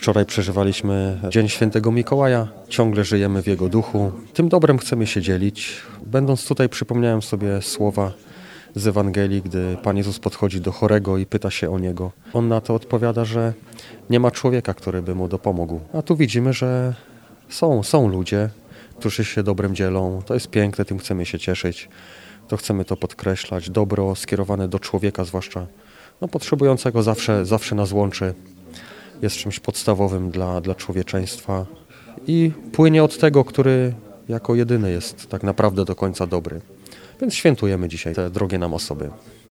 Wczoraj przeżywaliśmy Dzień Świętego Mikołaja. Ciągle żyjemy w Jego duchu. Tym dobrem chcemy się dzielić. Będąc tutaj, przypomniałem sobie słowa z Ewangelii, gdy Pan Jezus podchodzi do chorego i pyta się o niego. On na to odpowiada, że nie ma człowieka, który by mu dopomógł. A tu widzimy, że są ludzie, którzy się dobrem dzielą. To jest piękne, tym chcemy się cieszyć. To chcemy to podkreślać. Dobro skierowane do człowieka, zwłaszcza potrzebującego, zawsze nas łączy. Jest czymś podstawowym dla człowieczeństwa i płynie od tego, który jako jedyny jest tak naprawdę do końca dobry. Więc świętujemy dzisiaj te drogie nam osoby.